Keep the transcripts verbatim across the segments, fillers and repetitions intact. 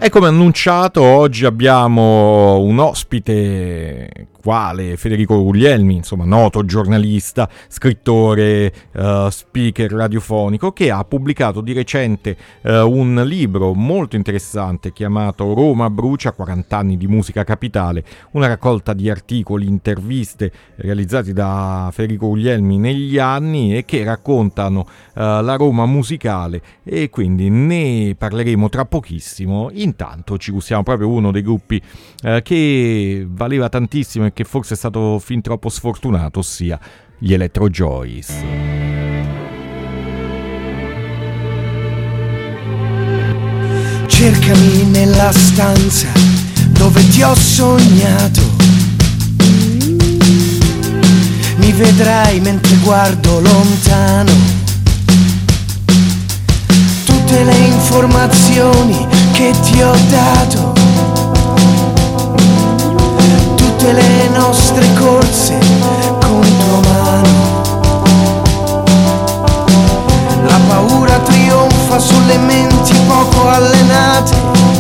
E come annunciato, oggi abbiamo un ospite quale Federico Guglielmi, insomma noto giornalista, scrittore, uh, speaker radiofonico, che ha pubblicato di recente uh, un libro molto interessante chiamato Roma brucia, quaranta anni di musica capitale, una raccolta di articoli, interviste realizzati da Federico Guglielmi negli anni e che raccontano uh, la Roma musicale, e quindi ne parleremo tra pochissimo. Intanto ci gustiamo proprio uno dei gruppi uh, che valeva tantissimo e che forse è stato fin troppo sfortunato, ossia gli Electro Joys. Cercami nella stanza dove ti ho sognato, mi vedrai mentre guardo lontano. Tutte le informazioni che ti ho dato, tutte le nostre corse contro mano. La paura trionfa sulle menti poco allenate.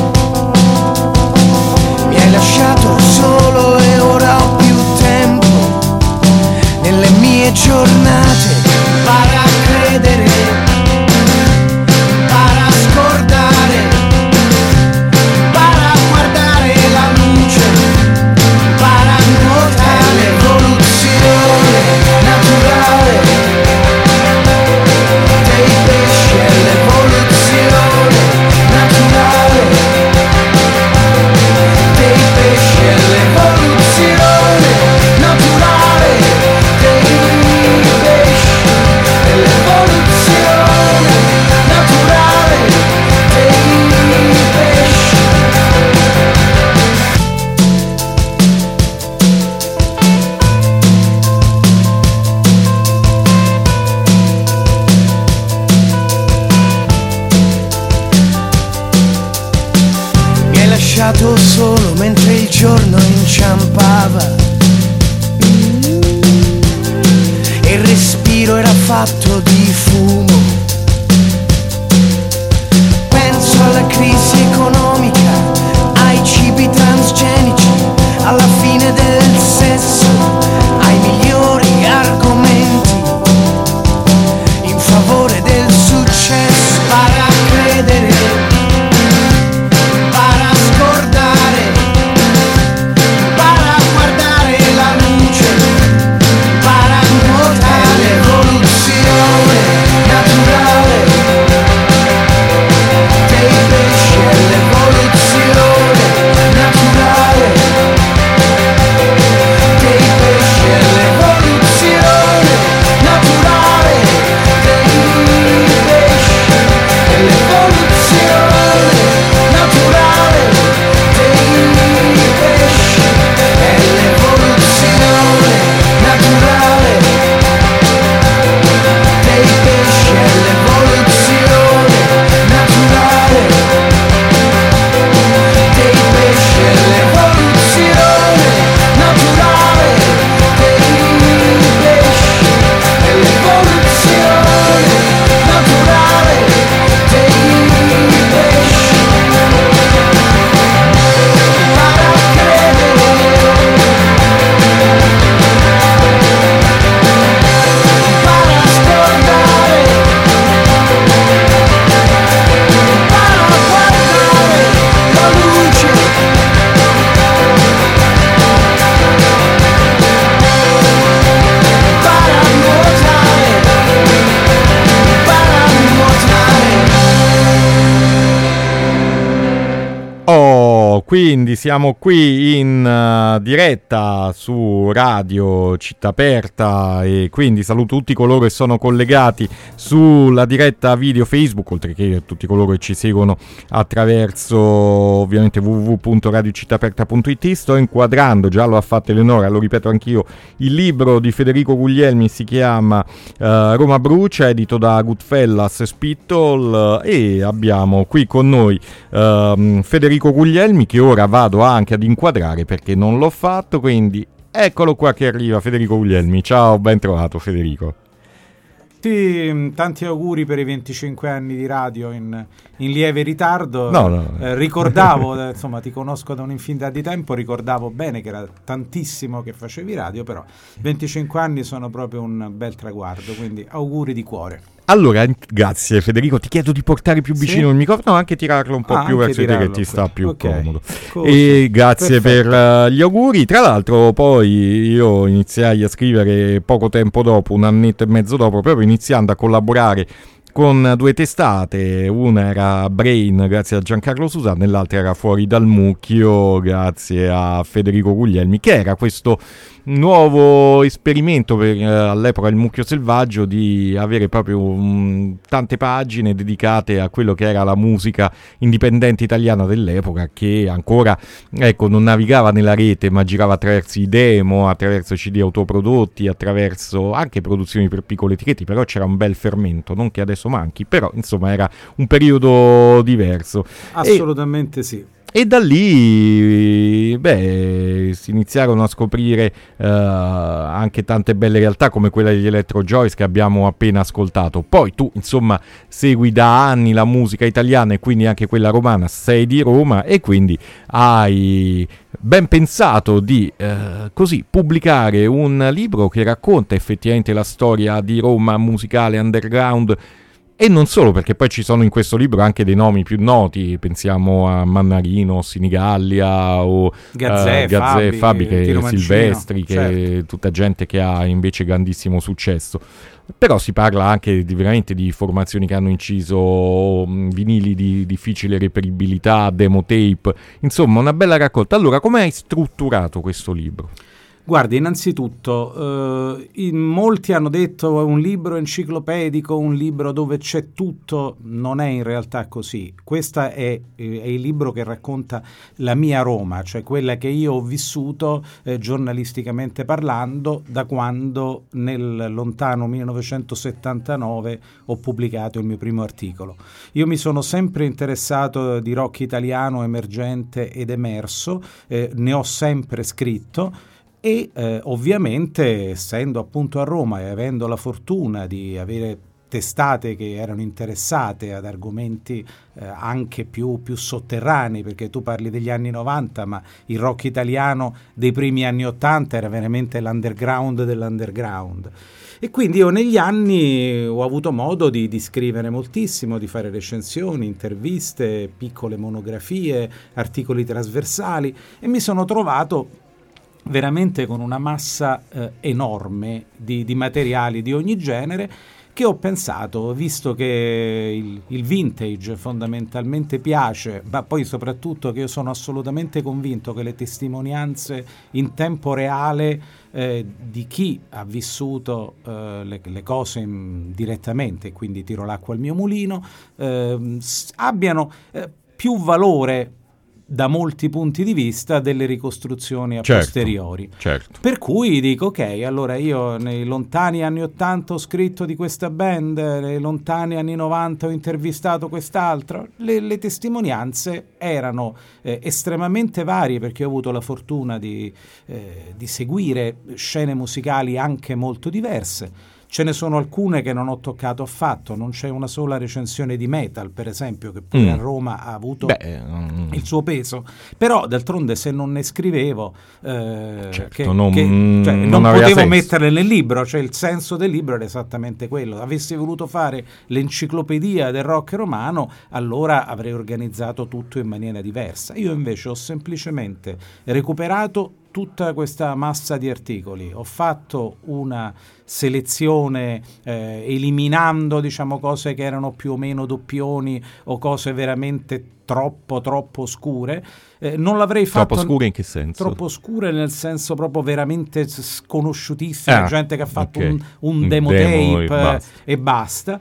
Mi hai lasciato solo e ora ho più tempo nelle mie giornate. Para a credere, para a scordare, para a guardare la luce, para a nuotare l'evoluzione naturale dei pesci e l'evoluzione naturale dei pesci e l'evoluzione naturale dei pesci e l'evoluzione naturale dei pesci. Mi hai lasciato solo mentre il giorno inciampava e il respiro era fatto di fumo. Penso alla crisi economica, ai cibi transgenici, alla fine del sesso, ai migliori argomenti in favore del successo. Para a credere, para a scordare, para a guardare la luce, para a nuotare l'evoluzione naturale dei pesci e l'evoluzione naturale dei pesci e l'evoluzione naturale dei pesci e l'evoluzione naturale dei pesci e l'evoluzione naturale dei pesci e l'evoluzione naturale dei pesci e l'evoluzione naturale dei pesci e l'evoluzione naturale dei pesci. Para a credere, para a scordare, para a guardare la luce, para a nuotare, para a nuotare. Oh, quindi siamo qui in uh, diretta su Radio Città Aperta, e quindi saluto tutti coloro che sono collegati sulla diretta video Facebook, oltre che tutti coloro che ci seguono attraverso ovviamente w w w punto radio città aperta punto i t. Sto inquadrando, già lo ha fatto Eleonora, lo ripeto anch'io, il libro di Federico Guglielmi, si chiama uh, Roma brucia, edito da Goodfellas Spittle, e abbiamo qui con noi uh, Federico Guglielmi, che ora vado anche ad inquadrare perché non l'ho fatto, quindi eccolo qua che arriva Federico Guglielmi. Ciao, ben trovato Federico. Tanti, tanti auguri per i venticinque anni di radio in, in lieve ritardo. No, no. Eh, ricordavo, insomma, ti conosco da un'infinità di tempo, ricordavo bene che era tantissimo che facevi radio, però venticinque anni sono proprio un bel traguardo, quindi auguri di cuore. Allora, grazie Federico, ti chiedo di portare più vicino sì? il microfono, no, anche tirarlo un po' ah, più verso di te che ti sta più okay. comodo. Così. E grazie Perfetto. per uh, gli auguri. Tra l'altro poi io iniziai a scrivere poco tempo dopo, un annetto e mezzo dopo, proprio iniziando a collaborare con due testate, una era Brain grazie a Giancarlo Susano e l'altra era Fuori dal Mucchio grazie a Federico Guglielmi, che era questo nuovo esperimento per eh, all'epoca il Mucchio Selvaggio di avere proprio um, tante pagine dedicate a quello che era la musica indipendente italiana dell'epoca, che ancora ecco non navigava nella rete ma girava attraverso i demo, attraverso C D autoprodotti, attraverso anche produzioni per piccole etichette, però c'era un bel fermento, non che adesso manchi, però insomma era un periodo diverso. Assolutamente e, sì. E da lì, beh, si iniziarono a scoprire uh, anche tante belle realtà come quella degli Electro Joyce che abbiamo appena ascoltato. Poi tu, insomma, segui da anni la musica italiana e quindi anche quella romana, sei di Roma e quindi hai ben pensato di uh, così pubblicare un libro che racconta effettivamente la storia di Roma musicale underground. E non solo, perché poi ci sono in questo libro anche dei nomi più noti, pensiamo a Mannarino, Sinigallia o Gazzè, uh, Gazzè Fabi, Fabi che Silvestri, che certo. è tutta gente che ha invece grandissimo successo. Però si parla anche di, veramente di formazioni che hanno inciso mh, vinili di difficile reperibilità, demo tape, insomma una bella raccolta. Allora, come hai strutturato questo libro? Guardi, innanzitutto, eh, in molti hanno detto è un libro enciclopedico, un libro dove c'è tutto, non è in realtà così. Questo è, è il libro che racconta la mia Roma, cioè quella che io ho vissuto eh, giornalisticamente parlando da quando nel lontano millenovecentosettantanove ho pubblicato il mio primo articolo. Io mi sono sempre interessato di rock italiano emergente ed emerso, eh, ne ho sempre scritto. E eh, ovviamente, essendo appunto a Roma e avendo la fortuna di avere testate che erano interessate ad argomenti eh, anche più, più sotterranei, perché tu parli degli anni novanta, ma il rock italiano dei primi anni ottanta era veramente l'underground dell'underground. E quindi io negli anni ho avuto modo di, di scrivere moltissimo, di fare recensioni, interviste, piccole monografie, articoli trasversali, e mi sono trovato veramente con una massa eh, enorme di, di materiali di ogni genere, che ho pensato, visto che il, il vintage fondamentalmente piace, ma poi soprattutto che io sono assolutamente convinto che le testimonianze in tempo reale eh, di chi ha vissuto eh, le, le cose in, direttamente, quindi tiro l'acqua al mio mulino, eh, abbiano eh, più valore da molti punti di vista delle ricostruzioni a certo, posteriori. Certo. Per cui dico, ok, allora io nei lontani anni ottanta ho scritto di questa band, nei lontani anni novanta ho intervistato quest'altro. Le, le testimonianze erano eh, estremamente varie, perché ho avuto la fortuna di, eh, di seguire scene musicali anche molto diverse. Ce ne sono alcune che non ho toccato affatto, non c'è una sola recensione di metal, per esempio, che pure mm. a Roma ha avuto Beh, um... il suo peso. Però, d'altronde, se non ne scrivevo, eh, certo, che, non, che, cioè, non, non potevo senso. metterle nel libro, cioè il senso del libro era esattamente quello. Avessi voluto fare l'enciclopedia del rock romano, allora avrei organizzato tutto in maniera diversa. Io invece ho semplicemente recuperato tutta questa massa di articoli, ho fatto una selezione eh, eliminando, diciamo, cose che erano più o meno doppioni o cose veramente troppo troppo oscure. Eh, non l'avrei fatto. Troppo oscure in che senso? Troppo oscure nel senso proprio veramente sconosciutissime, ah, gente che ha fatto okay. un, un demo, demo tape e basta. e basta.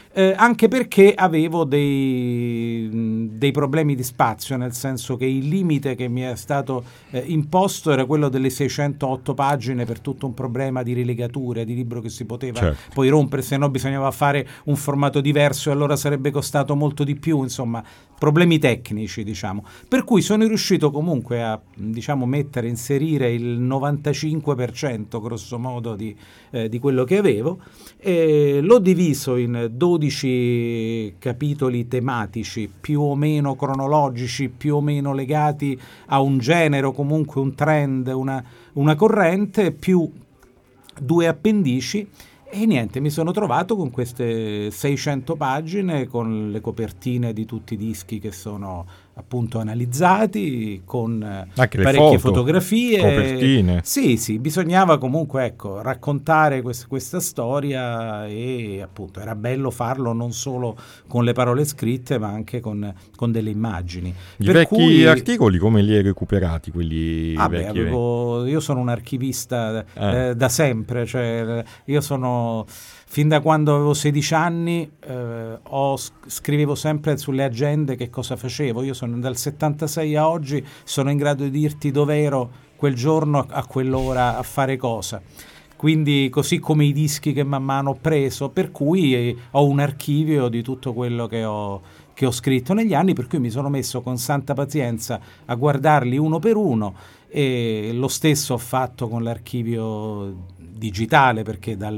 Eh, anche perché avevo dei, dei problemi di spazio, nel senso che il limite che mi è stato eh, imposto era quello delle seicentootto pagine per tutto un problema di rilegature, di libro che si poteva certo. poi rompere, se no bisognava fare un formato diverso e allora sarebbe costato molto di più, insomma problemi tecnici, diciamo, per cui sono riuscito comunque a, diciamo, mettere, inserire il novantacinque per cento grosso modo di, eh, di quello che avevo, e l'ho diviso in dodici capitoli tematici più o meno cronologici, più o meno legati a un genere o comunque un trend, una, una corrente, più due appendici. E niente, mi sono trovato con queste seicento pagine, con le copertine di tutti i dischi che sono appunto analizzati, con anche le parecchie foto, fotografie. copertine. Sì, sì, bisognava comunque, ecco, raccontare quest- questa storia, e appunto era bello farlo non solo con le parole scritte, ma anche con, con delle immagini. I per vecchi cui, articoli come li hai recuperati, quelli ah beh, vecchi? avevo, io sono un archivista Eh. eh, da sempre, cioè io sono... Fin da quando avevo sedici anni eh, ho, scrivevo sempre sulle agende che cosa facevo. Io sono dal settantasei a oggi, sono in grado di dirti dov'ero quel giorno a quell'ora a fare cosa. Quindi così come i dischi che man mano ho preso, per cui eh, ho un archivio di tutto quello che ho, che ho scritto negli anni, per cui mi sono messo con santa pazienza a guardarli uno per uno, e lo stesso ho fatto con l'archivio digitale, perché dal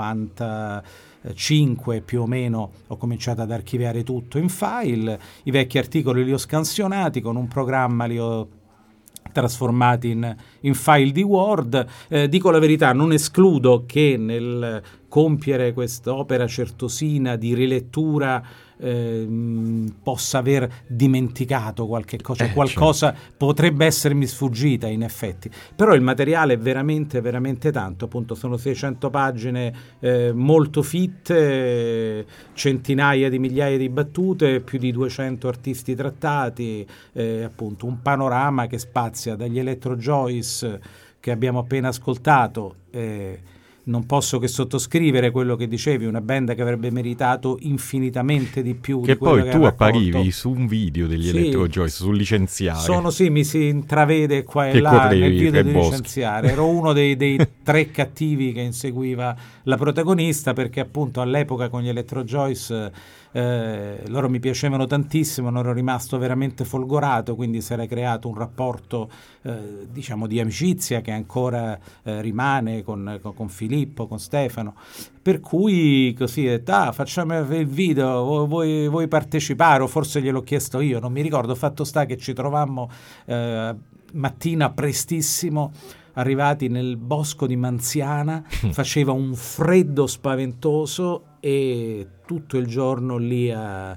novantacinque più o meno ho cominciato ad archiviare tutto in file. I vecchi articoli li ho scansionati con un programma, li ho trasformati in, in file di Word. Eh, dico la verità, non escludo che nel compiere quest'opera certosina di rilettura eh, possa aver dimenticato qualche cosa, eh, qualcosa certo. potrebbe essermi sfuggita in effetti, però il materiale è veramente veramente tanto, appunto sono seicento pagine eh, molto fitte, centinaia di migliaia di battute, più di duecento artisti trattati, eh, appunto un panorama che spazia dagli Electro Joyce che abbiamo appena ascoltato. eh, Non posso che sottoscrivere quello che dicevi, una band che avrebbe meritato infinitamente di più. Che di quello poi che tu ha apparivi raccolto. su un video degli Sì, Electro Joyce, sul licenziare. Sono, sì, mi si intravede qua e Che là correvi, nel video che di boschi. licenziare. Ero uno dei, dei tre cattivi che inseguiva la protagonista, perché appunto all'epoca con gli Electro Joyce eh, loro mi piacevano tantissimo, non ero rimasto veramente folgorato, quindi si era creato un rapporto eh, diciamo di amicizia che ancora eh, rimane con, con, con Filippo, con Stefano, per cui così ho detto, ah, facciamo il video, vuoi, vuoi partecipare? O forse gliel'ho chiesto io, non mi ricordo. Fatto sta che ci trovammo eh, mattina prestissimo, arrivati nel bosco di Manziana, faceva un freddo spaventoso e tutto il giorno lì a,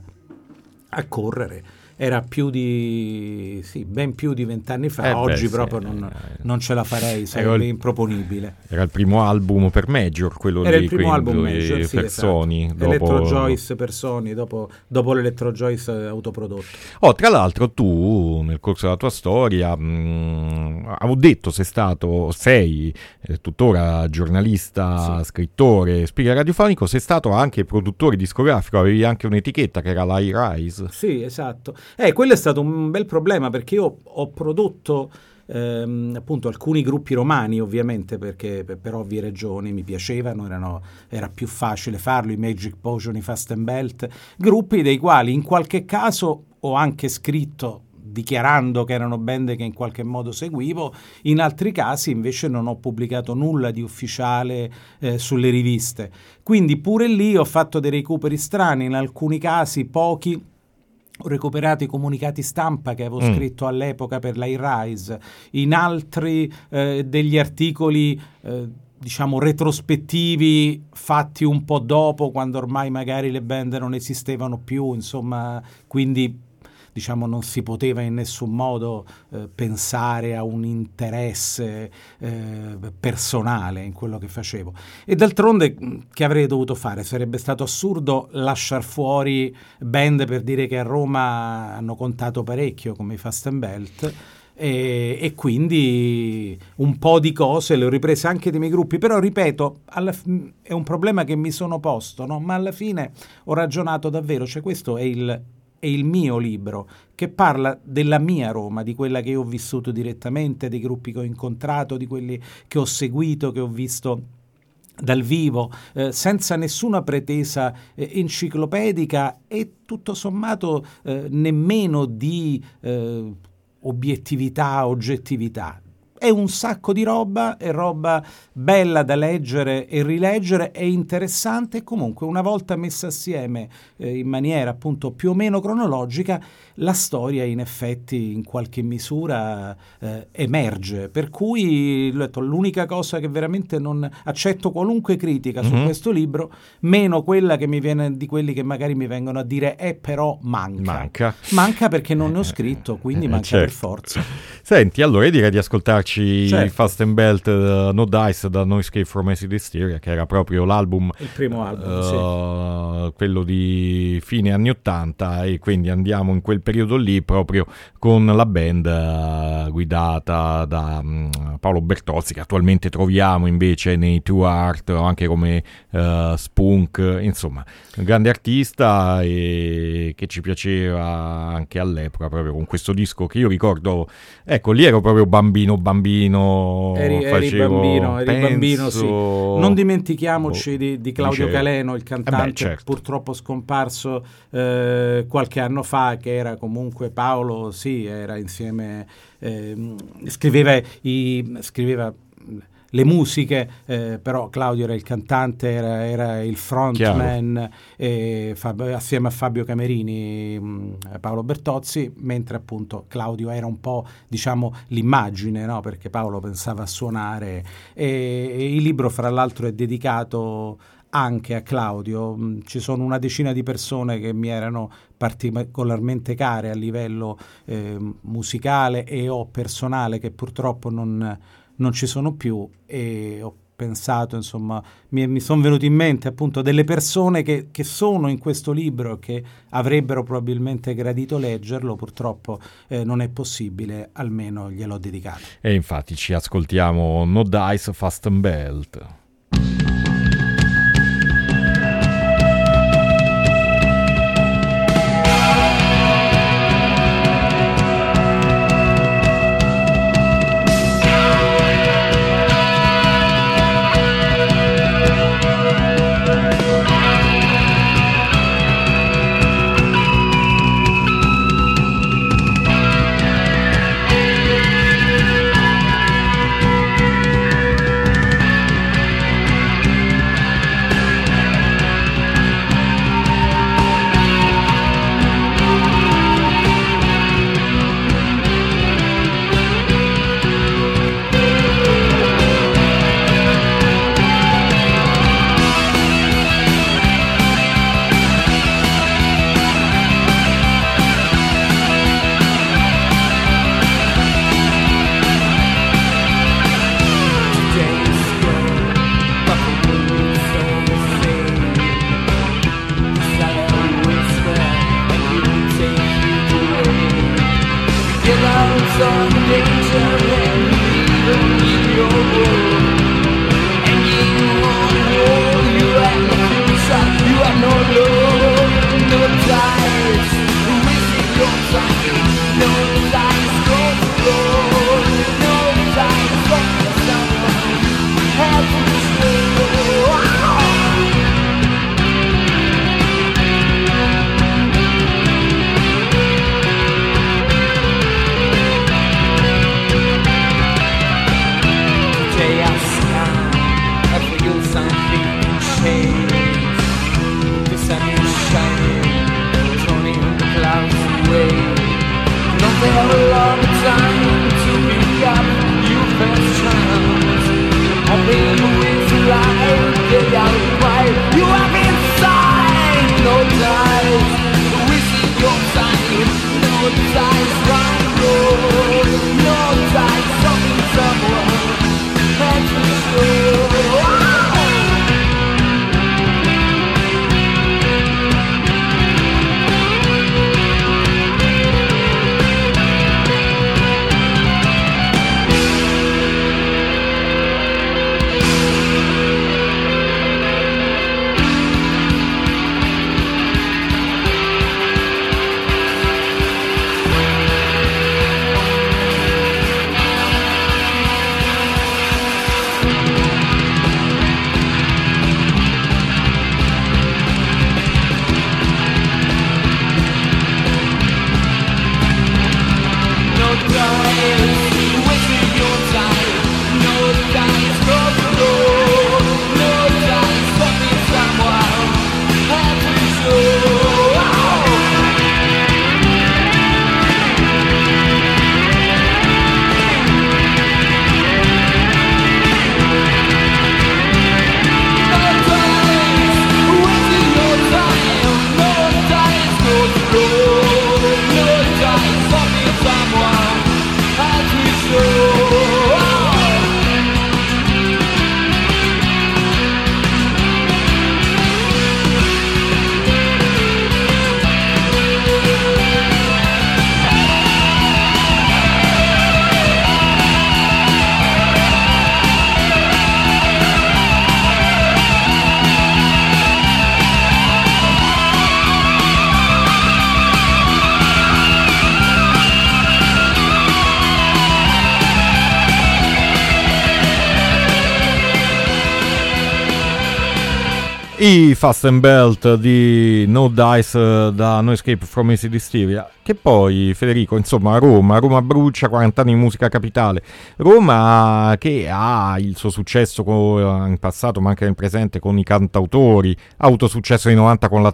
a correre. Era più di, sì, ben più di vent'anni fa, eh oggi beh, proprio sì, non, eh, non ce la farei, sarebbe il, improponibile. Era il primo album per Major, quello Era lì, il primo quindi, album Major, per sì, Sony. esatto. Dopo... Electro Joyce per Sony, dopo, dopo l'Electro Joyce autoprodotto. Oh, tra l'altro tu, nel corso della tua storia, mh, avevo detto sei stato, sei, eh, tuttora giornalista, sì, scrittore, speaker radiofonico, sei stato anche produttore discografico, avevi anche un'etichetta che era l'I-Rise. Sì, esatto. Eh, quello è stato un bel problema, perché io ho prodotto ehm, appunto alcuni gruppi romani, ovviamente, perché per, per ovvie ragioni mi piacevano, erano, era più facile farlo, i Magic Potion, i Fast and Belt, gruppi dei quali in qualche caso ho anche scritto dichiarando che erano band che in qualche modo seguivo, in altri casi invece non ho pubblicato nulla di ufficiale eh, sulle riviste. Quindi pure lì ho fatto dei recuperi strani, in alcuni casi pochi. Ho recuperato i comunicati stampa che avevo mm. scritto all'epoca per l'I-Rise, in altri eh, degli articoli eh, diciamo retrospettivi fatti un po' dopo, quando ormai magari le band non esistevano più, insomma, quindi diciamo non si poteva in nessun modo eh, pensare a un interesse eh, personale in quello che facevo. E d'altronde che avrei dovuto fare? Sarebbe stato assurdo lasciar fuori band per dire che a Roma hanno contato parecchio, come i Fast and Belt. E, e quindi un po' di cose le ho riprese anche dei miei gruppi, però ripeto, alla, è un problema che mi sono posto, no? Ma alla fine ho ragionato davvero, cioè questo è il, è il mio libro che parla della mia Roma, di quella che io ho vissuto direttamente, dei gruppi che ho incontrato, di quelli che ho seguito, che ho visto dal vivo, eh, senza nessuna pretesa eh, enciclopedica e tutto sommato eh, nemmeno di eh, obiettività, oggettività. È un sacco di roba, è roba bella da leggere e rileggere, è interessante e comunque una volta messa assieme eh, in maniera appunto più o meno cronologica, la storia in effetti in qualche misura eh, emerge, per cui detto, l'unica cosa che veramente non accetto qualunque critica mm-hmm. su questo libro, meno quella che mi viene di quelli che magari mi vengono a dire eh però manca. Manca. Manca perché non ne ho scritto, quindi eh, manca certo. per forza. Senti, allora io direi di ascoltarci certo. Fast and Belt uh, No Dice da No Escape from Acid Hysteria, che era proprio l'album, il primo album, uh, sì. quello di fine anni ottanta, e quindi andiamo in quel periodo lì proprio con la band uh, guidata da um, Paolo Bertozzi, che attualmente troviamo invece nei True Art o anche come uh, Spunk, insomma un grande artista e che ci piaceva anche all'epoca, proprio con questo disco che io ricordo, ecco lì ero proprio bambino bambino eri, facevo, eri bambino eri penso... bambino sì. Non dimentichiamoci boh, di, di Claudio dice... Caleno, il cantante, eh beh, certo. purtroppo scomparso eh, qualche anno fa, che era comunque Paolo, sì, era insieme eh, scriveva i scriveva le musiche, eh, però Claudio era il cantante, era, era il frontman, eh, Fab- assieme a Fabio Camerini, mh, Paolo Bertozzi, mentre appunto Claudio era un po', diciamo, l'immagine, no? Perché Paolo pensava a suonare, e, e il libro fra l'altro è dedicato anche a Claudio. Ci sono una decina di persone che mi erano particolarmente care a livello eh, musicale e o personale, che purtroppo non non ci sono più, e ho pensato, insomma, mi, mi sono venuti in mente appunto delle persone che, che sono in questo libro, che avrebbero probabilmente gradito leggerlo, purtroppo eh, non è possibile, almeno gliel'ho dedicato. E infatti ci ascoltiamo No Dice, Fast and Belt. I Fasten Belt di No Dice da No Escape from Acid Hysteria, che poi Federico, insomma, Roma, Roma brucia, quaranta anni di musica capitale, Roma che ha il suo successo in passato ma anche nel presente con i cantautori, ha avuto successo nei novanta con la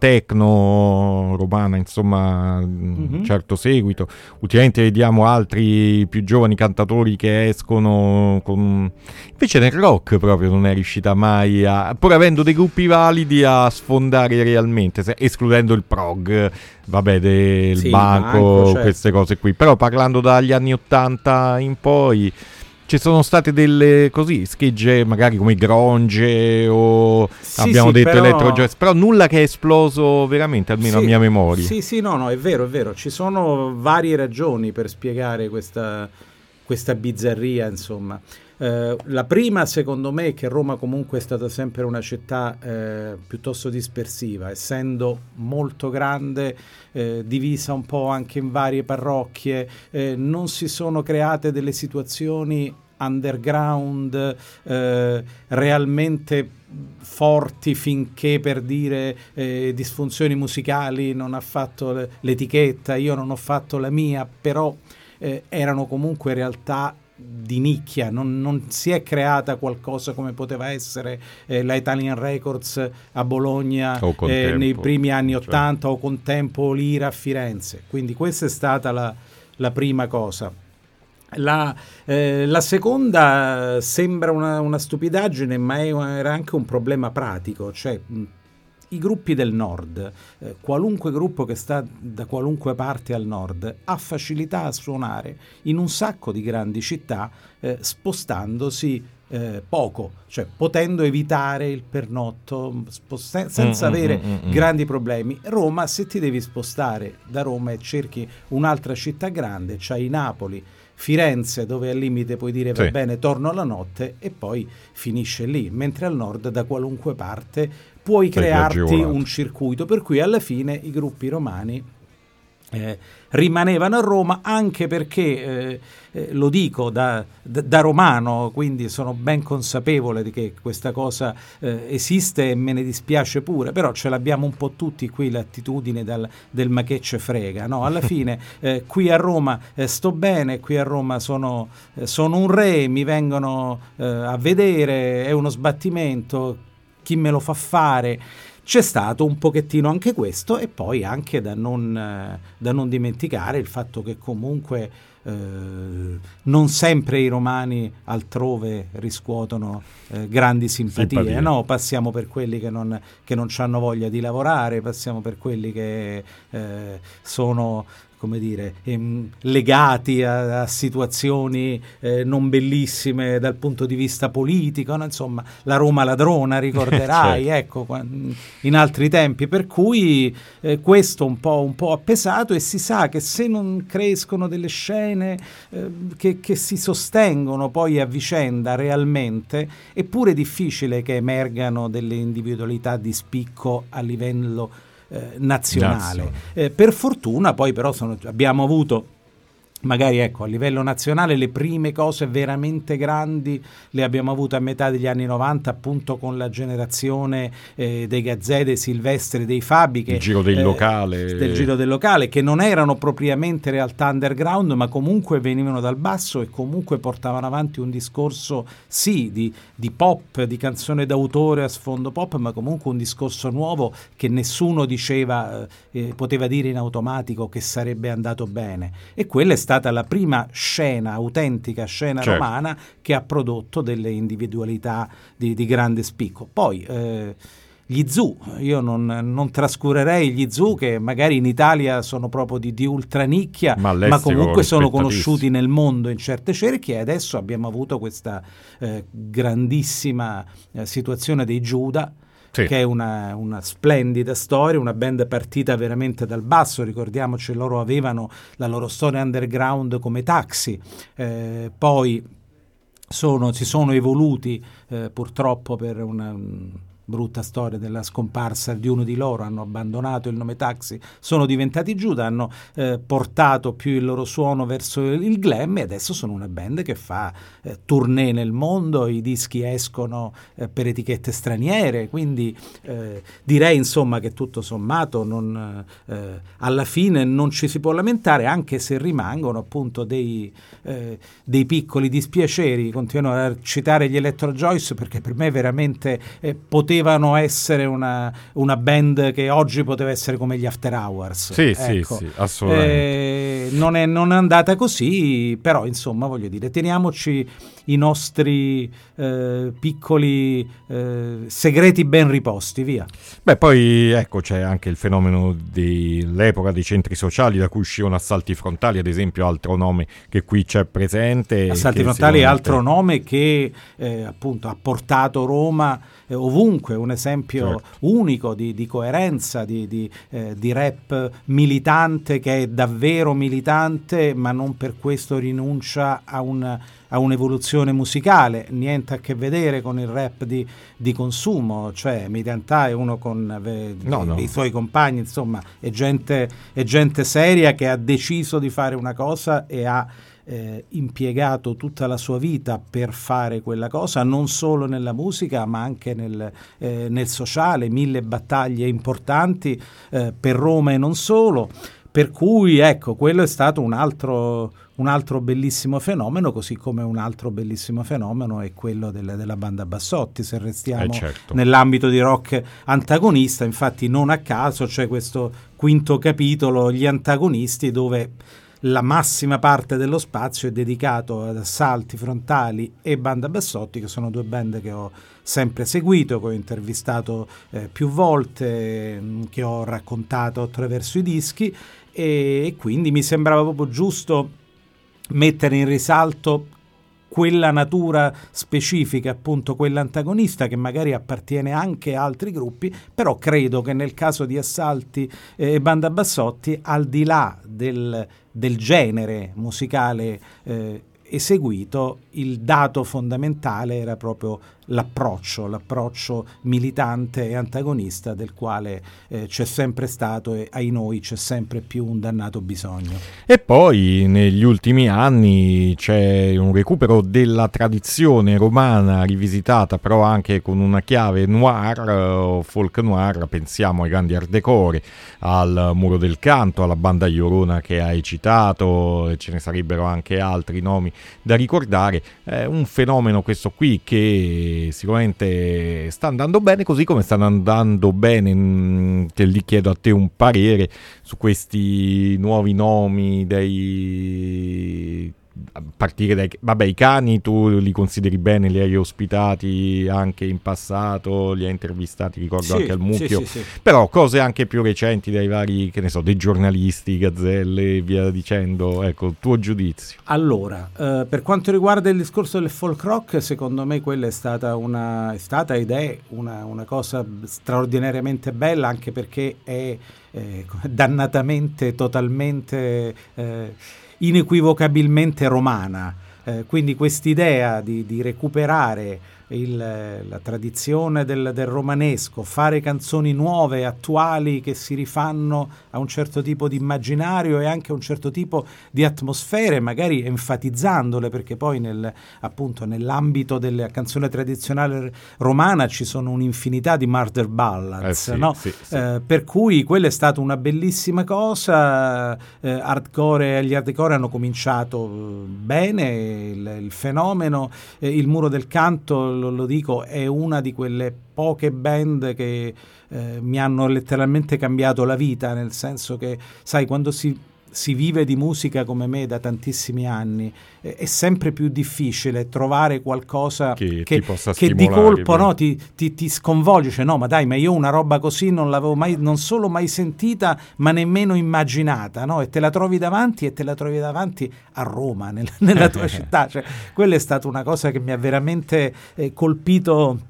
techno romana, insomma, mm-hmm. certo seguito, ultimamente vediamo altri più giovani cantatori che escono con... invece nel rock proprio non è riuscita mai a, pur avendo dei gruppi validi, a sfondare realmente, se, escludendo il prog, vabbè, del sì, banco, banco, certo. Queste cose qui, però parlando dagli anni ottanta in poi ci sono state delle così schegge magari come grunge o sì, abbiamo sì, detto però... electro jazz, però nulla che è esploso veramente, almeno sì, a mia memoria. Sì, sì, no, no, è vero, è vero, ci sono varie ragioni per spiegare questa, questa bizzarria, insomma. Eh, la prima, secondo me, è che Roma comunque è stata sempre una città eh, piuttosto dispersiva, essendo molto grande, eh, divisa un po' anche in varie parrocchie, eh, non si sono create delle situazioni underground eh, realmente forti finché, per dire, eh, disfunzioni musicali non ha fatto l'etichetta, io non ho fatto la mia, però eh, erano comunque realtà di nicchia, non, non si è creata qualcosa come poteva essere eh, la Italian Records a Bologna eh, nei primi anni ottanta, cioè. O Contempo Lira a Firenze, quindi questa è stata la, la prima cosa. La, eh, la seconda sembra una, una stupidaggine, ma è, era anche un problema pratico, cioè mh, i gruppi del nord, eh, qualunque gruppo che sta da qualunque parte al nord ha facilità a suonare in un sacco di grandi città, eh, spostandosi eh, poco, cioè potendo evitare il pernotto spost- senza mm, avere mm, mm, grandi problemi. Roma, se ti devi spostare da Roma e cerchi un'altra città grande, c'hai Napoli, Firenze, dove al limite puoi dire va sì. bene, torno alla notte, e poi finisce lì, mentre al nord da qualunque parte puoi Sei crearti un circuito, per cui alla fine i gruppi romani eh, rimanevano a Roma, anche perché eh, eh, lo dico da, da, da romano, quindi sono ben consapevole di che questa cosa eh, esiste e me ne dispiace pure, però ce l'abbiamo un po' tutti qui l'attitudine dal, del ma che ce frega, no? Alla fine eh, qui a Roma eh, sto bene, qui a Roma sono, eh, sono un re, mi vengono eh, a vedere, è uno sbattimento, chi me lo fa fare. C'è stato un pochettino anche questo, e poi anche da non, eh, da non dimenticare il fatto che comunque eh, non sempre i romani altrove riscuotono eh, grandi simpatie, simpatie. No? Passiamo per quelli che non, che non hanno voglia di lavorare, passiamo per quelli che eh, sono, come dire, ehm, legati a, a situazioni eh, non bellissime dal punto di vista politico, no? Insomma, la Roma ladrona, ricorderai, certo. Ecco, in altri tempi, per cui eh, questo un po', un po' ha pesato, e si sa che se non crescono delle scene eh, che, che si sostengono poi a vicenda realmente, è pure difficile che emergano delle individualità di spicco a livello Eh, nazionale. Eh, per fortuna poi però sono, abbiamo avuto magari ecco a livello nazionale le prime cose veramente grandi le abbiamo avute a metà degli anni novanta, appunto con la generazione eh, dei Gazzè, dei Silvestri, dei Fabi, che, il giro del eh, locale del giro del locale, che non erano propriamente realtà underground, ma comunque venivano dal basso e comunque portavano avanti un discorso sì di, di pop, di canzone d'autore a sfondo pop, ma comunque un discorso nuovo che nessuno diceva eh, poteva dire in automatico che sarebbe andato bene. E quella è stata la prima scena, autentica scena certo. romana, che ha prodotto delle individualità di, di grande spicco. Poi eh, gli Zoo, io non, non trascurerei gli Zoo, che magari in Italia sono proprio di, di ultranicchia, ma, ma comunque sono conosciuti nel mondo in certe cerchie, e adesso abbiamo avuto questa eh, grandissima eh, situazione dei Giuda, sì. che è una, una splendida storia, una band partita veramente dal basso. Ricordiamoci, loro avevano la loro storia underground come Taxi, eh, poi sono, si sono evoluti eh, purtroppo per una brutta storia della scomparsa di uno di loro, hanno abbandonato il nome Taxi, sono diventati Giuda, hanno eh, portato più il loro suono verso il glam, e adesso sono una band che fa eh, tournée nel mondo, i dischi escono eh, per etichette straniere, quindi eh, direi insomma che tutto sommato non, eh, alla fine non ci si può lamentare, anche se rimangono appunto dei, eh, dei piccoli dispiaceri. Continuo a citare gli Electro Joyce perché per me veramente eh, poteva potevano essere una, una band che oggi poteva essere come gli After Hours. Sì, ecco. sì, sì, assolutamente. Eh, non, è, non è andata così, però insomma voglio dire, teniamoci i nostri eh, piccoli eh, segreti ben riposti, via. Beh, poi ecco c'è anche il fenomeno dell'epoca dei centri sociali, da cui uscivano Assalti Frontali, ad esempio, altro nome che qui c'è presente. Assalti Frontali è altro nome che eh, appunto ha portato Roma eh, ovunque, un esempio certo. unico di, di coerenza, di, di, eh, di rap militante, che è davvero militante, ma non per questo rinuncia a un a un'evoluzione musicale, niente a che vedere con il rap di, di consumo, cioè Miliantà è uno con eh, no, no. i suoi compagni, insomma è gente, è gente seria che ha deciso di fare una cosa e ha eh, impiegato tutta la sua vita per fare quella cosa, non solo nella musica ma anche nel, eh, nel sociale, mille battaglie importanti eh, per Roma e non solo, per cui ecco, quello è stato un altro un altro bellissimo fenomeno, così come un altro bellissimo fenomeno è quello del, della banda Bassotti, se restiamo eh certo. nell'ambito di rock antagonista. Infatti non a caso c'è questo quinto capitolo, gli antagonisti, dove la massima parte dello spazio è dedicato ad Assalti Frontali e Banda Bassotti, che sono due band che ho sempre seguito, che ho intervistato eh, più volte, che ho raccontato attraverso i dischi, e, e quindi mi sembrava proprio giusto mettere in risalto quella natura specifica, appunto quella antagonista, che magari appartiene anche a altri gruppi, però credo che nel caso di Assalti e eh, Banda Bassotti, al di là del, del genere musicale eh, eseguito, il dato fondamentale era proprio l'approccio, l'approccio militante e antagonista del quale eh, c'è sempre stato, e ai noi c'è sempre più un dannato bisogno. E poi negli ultimi anni c'è un recupero della tradizione romana rivisitata, però anche con una chiave noir o folk noir. Pensiamo ai grandi art decore, al Muro del Canto, alla banda Iorona che hai citato, e ce ne sarebbero anche altri nomi da ricordare. È un fenomeno questo qui che sicuramente sta andando bene, così come stanno andando bene, mh, che lì chiedo a te un parere su questi nuovi nomi dei, a partire dai, vabbè, i Cani tu li consideri bene, li hai ospitati anche in passato, li hai intervistati, ricordo sì, anche al Mucchio, sì, sì, sì. Però cose anche più recenti dai vari, che ne so, dei giornalisti, Gazzelle e via dicendo, ecco, il tuo giudizio. Allora, eh, per quanto riguarda il discorso del folk rock, secondo me quella è stata una, è stata ed è una, una cosa straordinariamente bella, anche perché è eh, dannatamente, totalmente eh, inequivocabilmente romana, eh, quindi quest'idea di, di recuperare il, la tradizione del, del romanesco, fare canzoni nuove, attuali, che si rifanno a un certo tipo di immaginario e anche a un certo tipo di atmosfere, magari enfatizzandole, perché poi nel, appunto nell'ambito della canzone tradizionale romana ci sono un'infinità di murder ballads, eh sì, no? sì, sì. Eh, per cui quella è stata una bellissima cosa. eh, hardcore, gli hardcore hanno cominciato bene il, il fenomeno, eh, il Muro del Canto, lo, lo dico, è una di quelle poche band che eh, mi hanno letteralmente cambiato la vita, nel senso che, sai, quando si si vive di musica come me da tantissimi anni, eh, è sempre più difficile trovare qualcosa che, che, ti possa che di colpo no, ti, ti, ti sconvolge, cioè, no, ma dai, ma io una roba così non l'avevo mai, non solo mai sentita, ma nemmeno immaginata, no? E te la trovi davanti e te la trovi davanti a Roma, nel, nella tua città, cioè, quella è stata una cosa che mi ha veramente eh, colpito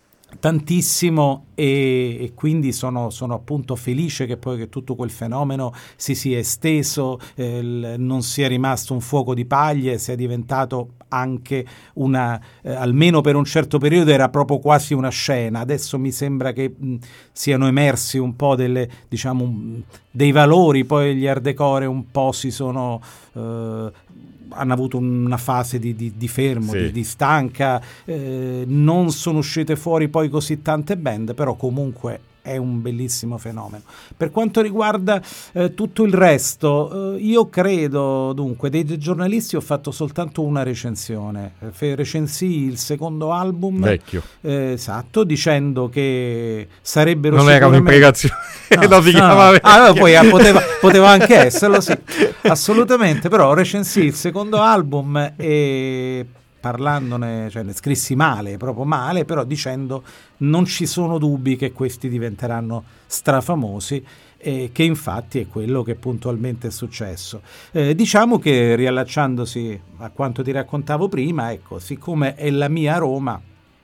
tantissimo, e, e quindi sono, sono appunto felice che poi che tutto quel fenomeno si sia esteso, eh, il, non sia rimasto un fuoco di paglie, sia diventato anche una, eh, almeno per un certo periodo era proprio quasi una scena. Adesso mi sembra che mh, siano emersi un po' delle, diciamo, mh, dei valori, poi gli hardcore un po' si sono eh, hanno avuto una fase di, di, di fermo, sì. di, di stanca, eh, non sono uscite fuori poi così tante band, però comunque è un bellissimo fenomeno. Per quanto riguarda eh, tutto il resto, eh, io credo, dunque, dei giornalisti ho fatto soltanto una recensione, eh, recensì il secondo album, vecchio, eh, esatto, dicendo che sarebbero non sicuramente... era un'imprecazione, no, no, si no, chiamava no. Ah, poi ah, poteva, poteva anche esserlo, sì, assolutamente, però recensì il secondo album e parlandone, cioè ne scrissi male, proprio male, però dicendo non ci sono dubbi che questi diventeranno strafamosi, e che infatti è quello che puntualmente è successo. Eh, diciamo che, riallacciandosi a quanto ti raccontavo prima, ecco, siccome è la mia Roma,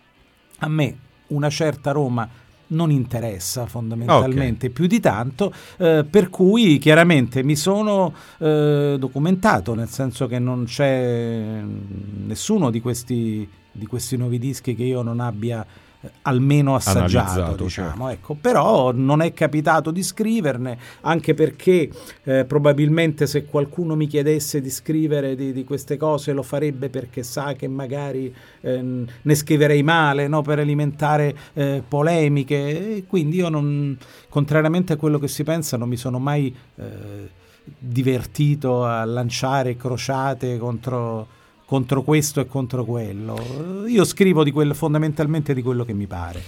a me una certa Roma non interessa fondamentalmente okay. più di tanto, eh, per cui chiaramente mi sono eh, documentato, nel senso che non c'è nessuno di questi, di questi nuovi dischi che io non abbia eh, almeno assaggiato, diciamo, certo. Ecco, però non è capitato di scriverne, anche perché eh, probabilmente se qualcuno mi chiedesse di scrivere di, di queste cose lo farebbe perché sa che magari eh, ne scriverei male, no? Per alimentare eh, polemiche, e quindi io non, contrariamente a quello che si pensa, non mi sono mai eh, divertito a lanciare crociate contro contro questo e contro quello. Io scrivo di quello, fondamentalmente di quello che mi pare.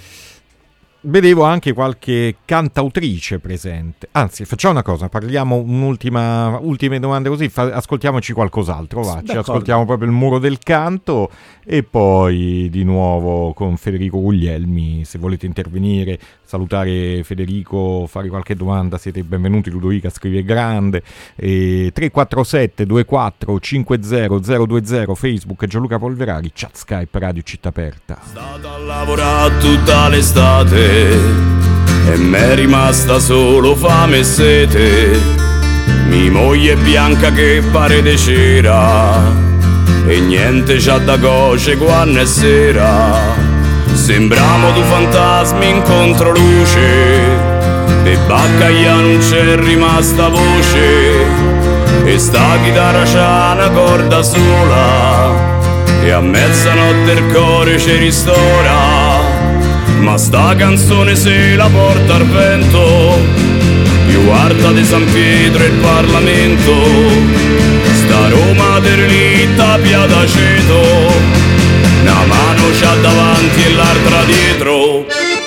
Vedevo anche qualche cantautrice presente. Anzi, facciamo una cosa, parliamo un'ultima ultime domande così, fa, ascoltiamoci qualcos'altro, va. Ci ascoltiamo proprio il Muro del Canto e poi di nuovo con Federico Guglielmi. Se volete intervenire, salutare Federico, fare qualche domanda, siete benvenuti. Ludovica scrive grande. E tre quattro sette due quattro cinque zero zero due zero, Facebook Gianluca Polverari, chat Skype Radio Città Aperta. Stata a lavorare tutta l'estate e m'è rimasta solo fame e sete. Mi moglie bianca che pare de cera e niente c'ha da coce quando è sera. Sembriamo due fantasmi in controluce, e baccaia non c'è rimasta voce, e sta chitarra c'ha una corda sola, e a mezzanotte il cuore ci ristora. Ma sta canzone se la porta al vento, più alta di San Pietro e il Parlamento. Sta Roma derelitta piada ceto, una mano c'ha davanti e l'altra dietro.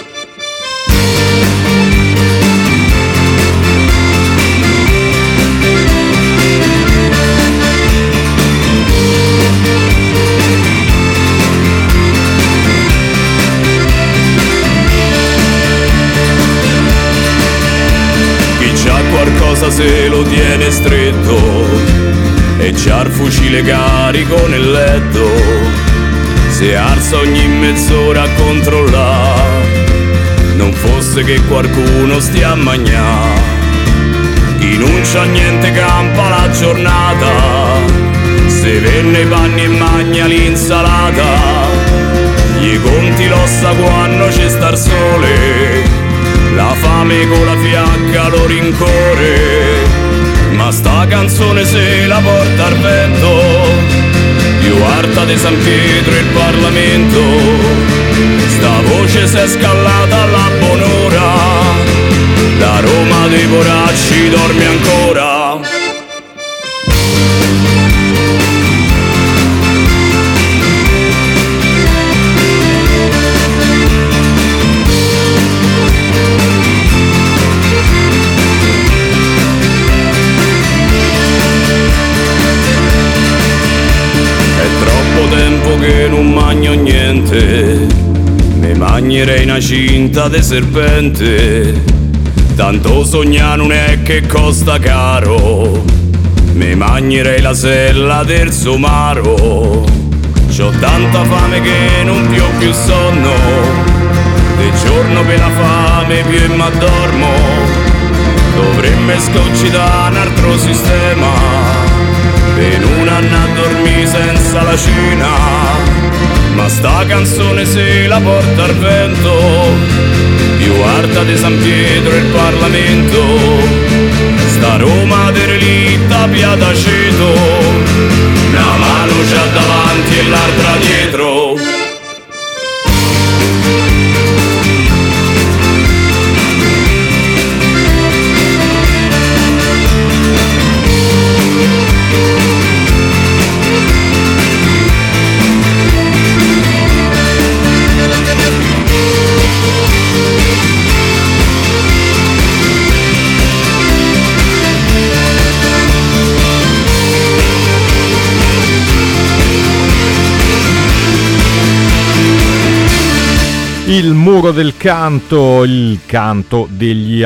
Qualcosa se lo tiene stretto e c'ha il fucile carico nel letto, se alza ogni mezz'ora a controllare, non fosse che qualcuno stia a magnà. Chi non c'ha niente campa la giornata, se venne i panni e magna l'insalata. gli conti l'ossa quando c'è sta il sole, la fame con la fiacca lo rincorre, ma sta canzone se la porta al vento, più alta di San Pietro il Parlamento, sta voce si è scalata alla buon'ora, la Roma dei poracci dorme ancora. Tempo che non mangio niente, mi mangerei una cinta de serpente, tanto sognare non è che costa caro, mi mangerei la sella del somaro, c'ho tanta fame che non più più sonno, di giorno per la fame più e m'addormo, dovremmo scocciare un altro sistema, per un anno a dormire senza la cena, ma sta canzone se la porta al vento, più alta di San Pietro il Parlamento, sta Roma derelitta piata ceto, una mano c'ha davanti e l'altra dietro. Il muro del canto, il canto degli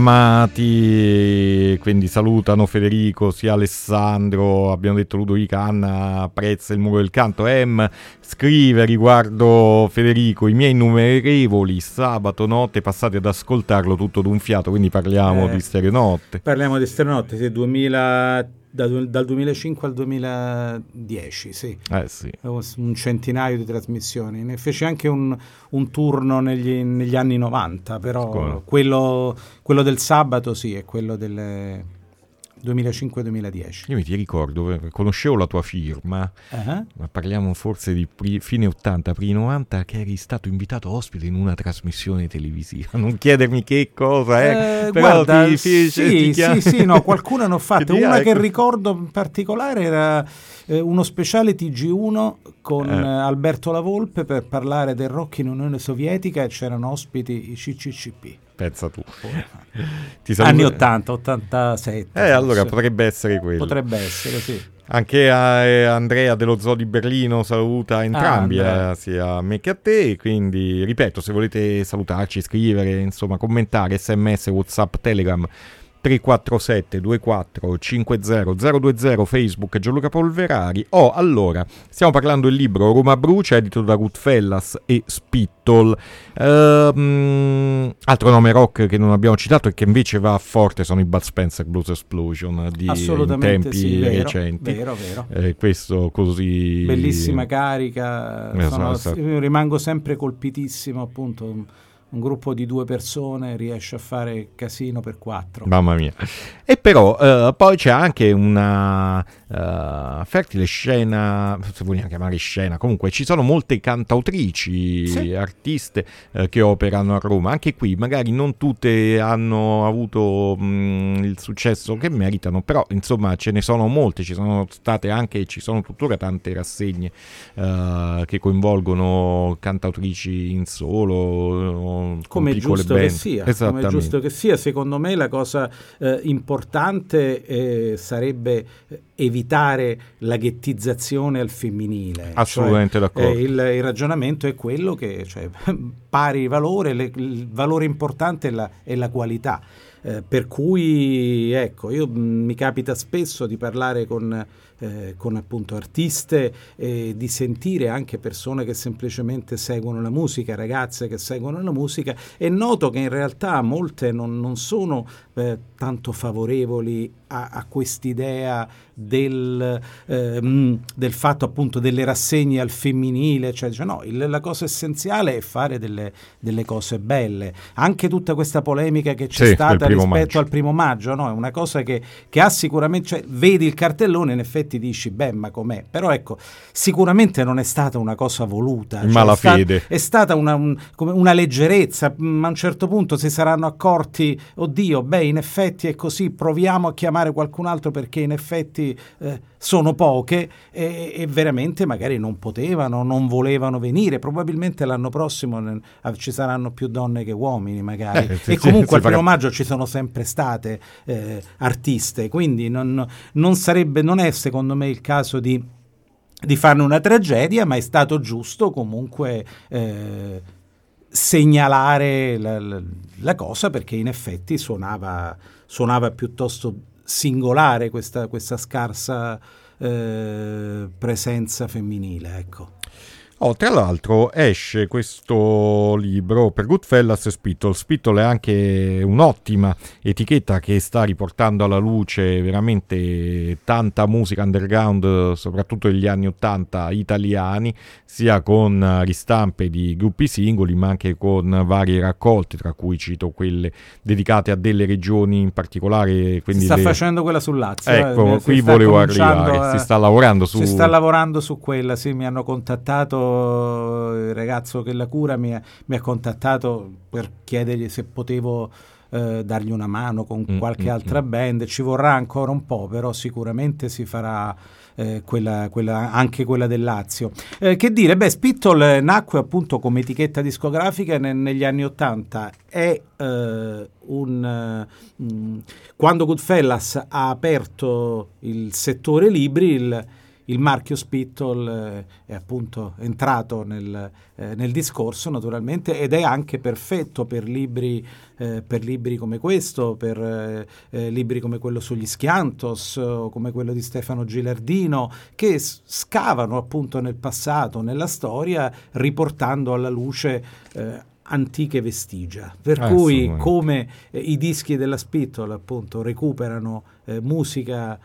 affamati, quindi salutano Federico, sia Alessandro, abbiamo detto Ludovica, Anna apprezza il muro del canto, Em scrive riguardo Federico, i miei innumerevoli sabato notte passati ad ascoltarlo tutto d'un fiato, quindi parliamo eh, di Stereonotte. Parliamo di Stereonotte, sì, duemila, da, dal duemilacinque al duemiladieci, sì. Eh sì. Un centinaio di trasmissioni, ne fece anche un, un turno negli, negli anni novanta, però Scuola. quello, quello del sabato sì, è quello del duemilacinque duemiladieci. Io mi ti ricordo, conoscevo la tua firma, Uh-huh. ma parliamo forse di pri- fine ottanta, primi novanta, che eri stato invitato ospite in una trasmissione televisiva. Non chiedermi che cosa, eh, Eh, però guarda, ti, sì, ti, ti chiam- sì, sì, no, qualcuno ne ho fatte. Ti- Una ecco. che ricordo in particolare era eh, uno speciale T G uno con Eh. eh, Alberto La Volpe per parlare del rock in Unione Sovietica e c'erano ospiti i C C C P. Pensa tu. Ti saluto- Anni ottanta, ottantasette. Eh, allora forse. potrebbe essere quello. Potrebbe essere, sì. Anche a, eh, Andrea dello Zoo di Berlino saluta entrambi, Ah, eh, sia a me che a te, quindi ripeto, se volete salutarci, scrivere, insomma commentare, sms, whatsapp, telegram tre quattro sette due quattro cinque zero zero due zero, Facebook Gianluca Polverari. Oh, allora, stiamo parlando del libro Roma brucia, edito da Goodfellas e Spittle. Ehm, altro nome rock che non abbiamo citato e che invece va forte sono i Bud Spencer Blues Explosion di in Assolutamente tempi sì, vero, recenti. vero, vero. Eh, questo così Bellissima carica, Esatto, sono- esatto. io rimango sempre colpitissimo, appunto, un, un gruppo di due persone riesce a fare casino per quattro. Mamma mia. E però eh, poi c'è anche una eh, fertile scena, se vogliamo chiamare scena, comunque ci sono molte cantautrici, Sì. artiste eh, che operano a Roma. Anche qui magari non tutte hanno avuto mh, il successo che meritano, però insomma ce ne sono molte, ci sono state anche, ci sono tuttora tante rassegne eh, che coinvolgono cantautrici in solo, con Come è piccole giusto band. che sia, come è Esattamente. giusto che sia. Secondo me la cosa eh, importante eh, sarebbe eh, evitare la ghettizzazione al femminile. Assolutamente Cioè, d'accordo. eh, il, il ragionamento è quello che, cioè, pari valore, le- il valore importante è la, è la qualità. Eh, per cui ecco, io mh, mi capita spesso di parlare con, eh, con appunto artiste e di sentire anche persone che semplicemente seguono la musica, ragazze che seguono la musica, e noto che in realtà molte non, non sono eh, tanto favorevoli a, a quest'idea del, eh, mh, del fatto appunto delle rassegne al femminile, cioè, cioè no, il, la cosa essenziale è fare delle, delle cose belle. Anche tutta questa polemica che c'è sì, stata rispetto maggio. al primo maggio, no? È una cosa che, che ha sicuramente, cioè, vedi il cartellone, in effetti dici, beh, ma com'è? Però ecco, sicuramente non è stata una cosa voluta. In cioè, malafede. È, sta, è stata una, un, come una leggerezza, ma a un certo punto si saranno accorti, oddio, beh, in effetti è così, proviamo a chiamare qualcun altro perché in effetti eh, sono poche e, e veramente magari non potevano, non volevano venire. Probabilmente l'anno prossimo ne, ci saranno più donne che uomini magari. Eh, sì, e comunque al farà... primo maggio ci sono sempre state eh, artiste, quindi non, non sarebbe, non è secondo me il caso di, di farne una tragedia, ma è stato giusto comunque eh, segnalare la, la, la cosa, perché in effetti suonava, suonava piuttosto singolare questa, questa scarsa eh, presenza femminile, ecco. Oh, tra l'altro esce questo libro per Goodfellas e Spittle. Spittle è anche un'ottima etichetta che sta riportando alla luce veramente tanta musica underground, soprattutto degli anni ottanta italiani, sia con ristampe di gruppi singoli ma anche con varie raccolte, tra cui cito quelle dedicate a delle regioni in particolare. Quindi si sta le... facendo quella sul Lazio. Ecco, eh, qui volevo arrivare, a... si sta lavorando su... Si sta lavorando su quella, sì, mi hanno contattato, il ragazzo che la cura mi ha, mi ha contattato per chiedergli se potevo eh, dargli una mano con mm, qualche mm, altra mm. band. Ci vorrà ancora un po', però sicuramente si farà eh, quella, quella, anche quella del Lazio. Eh, che dire, beh, Spittle nacque appunto come etichetta discografica ne, negli anni Ottanta. È eh, un uh, mh, quando Goodfellas ha aperto il settore libri, il Il marchio Spittle eh, è appunto entrato nel, eh, nel discorso naturalmente, ed è anche perfetto per libri, eh, per libri come questo, per eh, eh, libri come quello sugli Schiantos o come quello di Stefano Gilardino, che s- scavano appunto nel passato, nella storia, riportando alla luce eh, antiche vestigia. Per eh, cui come eh, i dischi della Spittle appunto recuperano eh, musica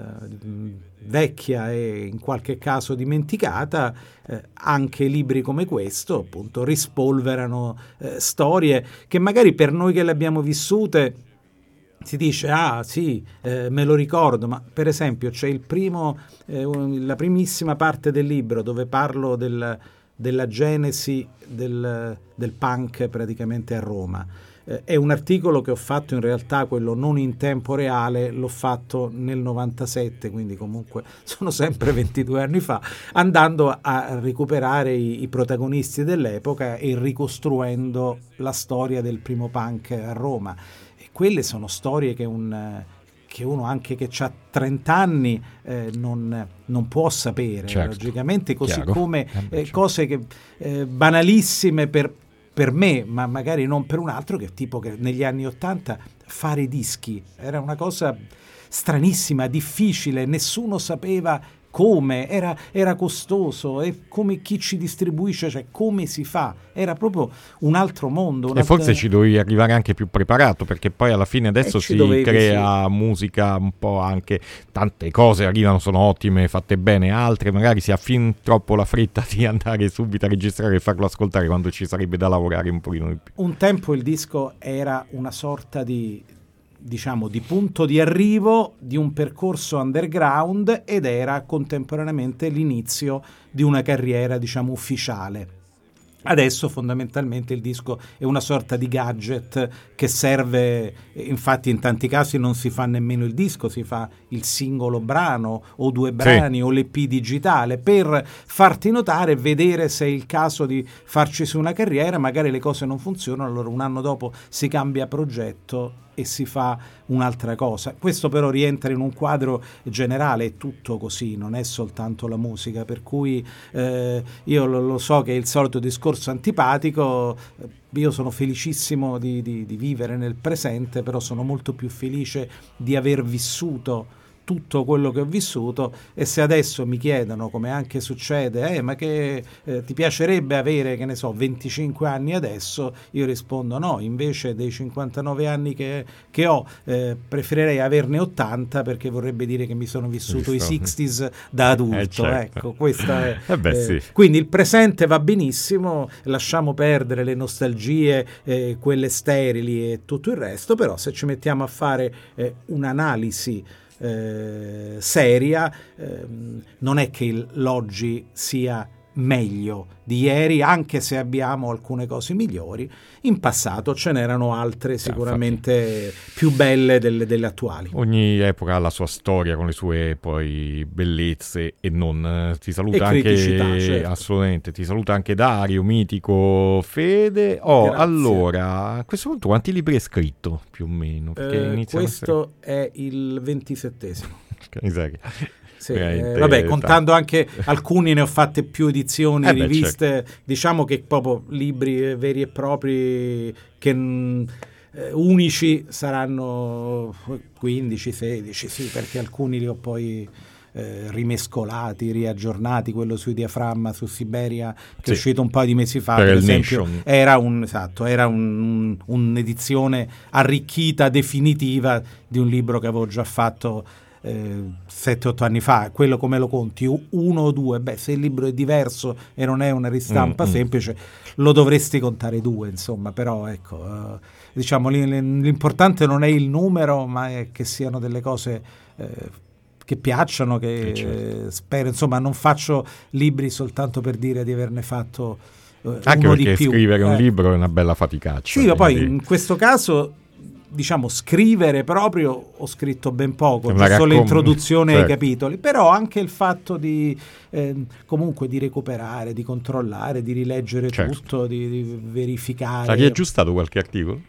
eh, vecchia e in qualche caso dimenticata, eh, anche libri come questo appunto rispolverano eh, storie che magari per noi che le abbiamo vissute si dice ah sì, eh, me lo ricordo, ma per esempio c'è il primo eh, la primissima parte del libro dove parlo del, della genesi del, del punk praticamente a Roma. Eh, è un articolo che ho fatto in realtà, quello non in tempo reale, l'ho fatto nel novantasette, quindi comunque sono sempre ventidue anni fa, andando a, a recuperare i, i protagonisti dell'epoca e ricostruendo la storia del primo punk a Roma. E quelle sono storie che un... che uno anche che ha trenta anni eh, non, non può sapere, certo, logicamente, così chiaro. come Eh beh, eh, certo. cose che, eh, banalissime per, per me, ma magari non per un altro, che tipo che negli anni Ottanta fare dischi era una cosa stranissima, difficile, nessuno sapeva come, era, era costoso, e come chi ci distribuisce, cioè come si fa, era proprio un altro mondo. E forse ci dovevi arrivare anche più preparato, perché poi alla fine adesso si dovevi, crea sì. musica un po' anche, tante cose arrivano, sono ottime, fatte bene, altre magari si ha fin troppo la fretta di andare subito a registrare e farlo ascoltare quando ci sarebbe da lavorare un pochino di più. Un tempo il disco era una sorta di, diciamo, di punto di arrivo di un percorso underground, ed era contemporaneamente l'inizio di una carriera, diciamo, ufficiale. Adesso fondamentalmente il disco è una sorta di gadget che serve, infatti in tanti casi non si fa nemmeno il disco, si fa il singolo brano o due brani, sì, o l'E P digitale, per farti notare, vedere se è il caso di farci su una carriera. Magari le cose non funzionano, allora un anno dopo si cambia progetto e si fa un'altra cosa. Questo però rientra in un quadro generale, è tutto così, non è soltanto la musica, per cui eh, io lo, lo so che è il solito discorso antipatico, io sono felicissimo di, di, di vivere nel presente, però sono molto più felice di aver vissuto tutto quello che ho vissuto, e se adesso mi chiedono, come anche succede, eh, ma che eh, ti piacerebbe avere, che ne so, venticinque anni adesso, io rispondo no, invece dei cinquantanove anni che, che ho eh, preferirei averne ottanta, perché vorrebbe dire che mi sono vissuto i sessanta da adulto. Eh, certo. Ecco, questa è, eh beh, eh, sì. Quindi il presente va benissimo, lasciamo perdere le nostalgie, eh, quelle sterili e tutto il resto, però se ci mettiamo a fare eh, un'analisi Eh, seria, eh, non è che l'oggi sia meglio di ieri, anche se abbiamo alcune cose migliori. In passato ce n'erano altre sicuramente eh, più belle delle, delle attuali. Ogni epoca ha la sua storia con le sue poi bellezze e non. Ti saluta e anche certo. assolutamente, ti saluta anche Dario, mitico Fede. Oh, Grazie. Allora, a questo punto quanti libri hai scritto più o meno? Eh, questo essere... è il ventisettesimo. Sì, eh, vabbè, contando anche alcuni ne ho fatte più edizioni, eh riviste, beh, certo. Diciamo che proprio libri veri e propri che mh, eh, unici saranno quindici sedici, sì, perché alcuni li ho poi eh, rimescolati, riaggiornati. Quello sui diaframma su Siberia che sì, è uscito un paio di mesi fa, per, per esempio, Nation. era un esatto, era un, un, un'edizione arricchita definitiva di un libro che avevo già fatto sette otto anni fa. Quello come lo conti? Uno o due? Beh, se il libro è diverso e non è una ristampa mm, semplice, lo dovresti contare due, insomma. Però ecco, uh, diciamo l'importante non è il numero, ma è che siano delle cose eh, che piacciono, che certo. spero, insomma, non faccio libri soltanto per dire di averne fatto uh, anche uno perché di più. Scrivere un eh. libro è una bella faticaccia. Sì, ma poi in questo caso, diciamo, scrivere proprio ho scritto ben poco, giusto raccom- l'introduzione certo. ai capitoli, però anche il fatto di eh, comunque di recuperare, di controllare, di rileggere certo. tutto, di, di verificare. Hai aggiustato qualche articolo?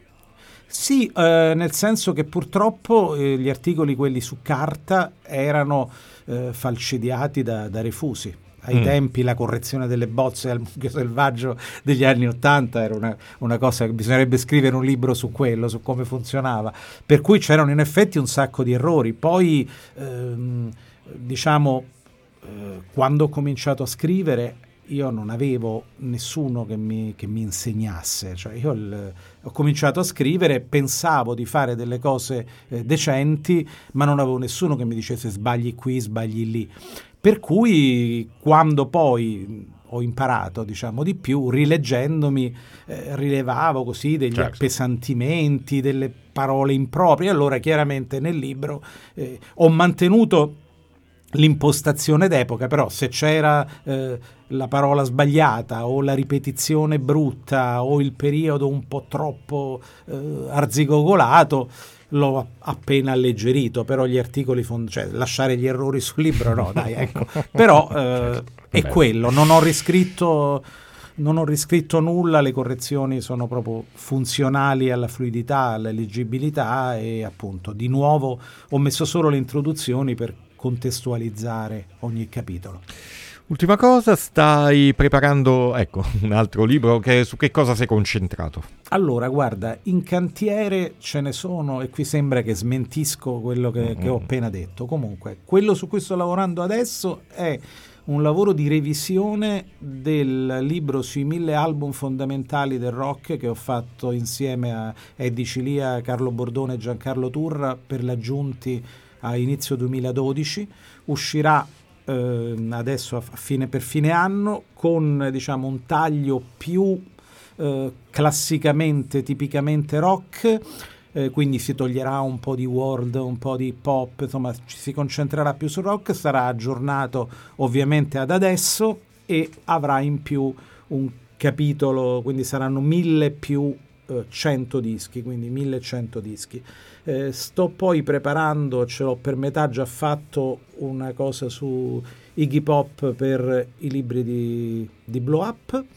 Sì, eh, nel senso che purtroppo eh, gli articoli, quelli su carta, erano eh, falcidiati da, da refusi. Ai mm. tempi la correzione delle bozze al mucchio selvaggio degli anni Ottanta era una, una cosa che bisognerebbe scrivere un libro su quello, su come funzionava, per cui c'erano in effetti un sacco di errori. Poi ehm, diciamo eh, quando ho cominciato a scrivere io non avevo nessuno che mi, che mi insegnasse, cioè io il, ho cominciato a scrivere, pensavo di fare delle cose eh, decenti, ma non avevo nessuno che mi dicesse sbagli qui, sbagli lì. Per cui quando poi ho imparato, diciamo, di più, rileggendomi, eh, rilevavo così degli certo. appesantimenti, delle parole improprie. Allora chiaramente nel libro eh, ho mantenuto l'impostazione d'epoca, però se c'era eh, la parola sbagliata o la ripetizione brutta o il periodo un po' troppo eh, arzigogolato, l'ho appena alleggerito. Però gli articoli, fond- cioè lasciare gli errori sul libro no, dai, ecco. Però eh, è quello, non ho riscritto non ho riscritto nulla, le correzioni sono proprio funzionali alla fluidità, alla leggibilità, e appunto di nuovo ho messo solo le introduzioni per contestualizzare ogni capitolo. Ultima cosa, stai preparando, ecco, un altro libro, che su che cosa sei concentrato? Allora, guarda, in cantiere ce ne sono, e qui sembra che smentisco quello che, mm-hmm. che ho appena detto. Comunque, quello su cui sto lavorando adesso è un lavoro di revisione del libro sui mille album fondamentali del rock che ho fatto insieme a Eddie Cilia, Carlo Bordone e Giancarlo Turra per la Giunti a inizio duemiladodici. Uscirà eh, adesso a fine, per fine anno, con diciamo un taglio più eh, classicamente, tipicamente rock, eh, quindi si toglierà un po' di world, un po' di hip hop, insomma ci si concentrerà più sul rock, sarà aggiornato ovviamente ad adesso e avrà in più un capitolo, quindi saranno mille più eh, cento dischi, quindi millecento dischi. Eh, sto poi preparando, ce l'ho per metà già fatto, una cosa su Iggy Pop per i libri di, di Blow Up.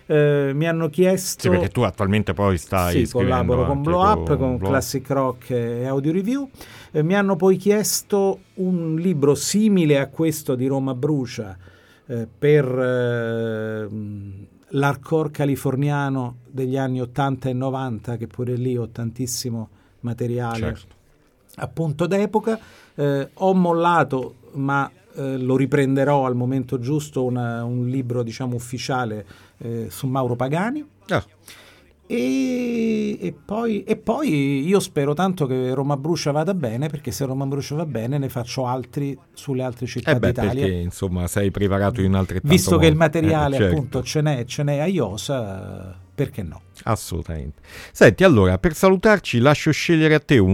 eh, mi hanno chiesto... Sì, perché tu attualmente poi stai sì, scrivendo collaboro con Blow Up, con, con Blow Classic Rock e Audio Review. Eh, mi hanno poi chiesto un libro simile a questo di Roma Brucia eh, per eh, l'hardcore californiano degli anni ottanta e novanta, che pure lì ho tantissimo materiale, certo, appunto d'epoca. Eh, ho mollato, ma eh, lo riprenderò al momento giusto, una, un libro diciamo ufficiale eh, su Mauro Pagani. Ah. E, e, poi, e poi io spero tanto che Roma Brucia vada bene, perché se Roma Brucia va bene ne faccio altri sulle altre città eh beh, d'Italia, perché insomma sei preparato in altrettanto visto modo. Che il materiale eh, certo, appunto ce n'è, ce n'è a Iosa, perché no? Assolutamente. Senti, allora, per salutarci lascio scegliere a te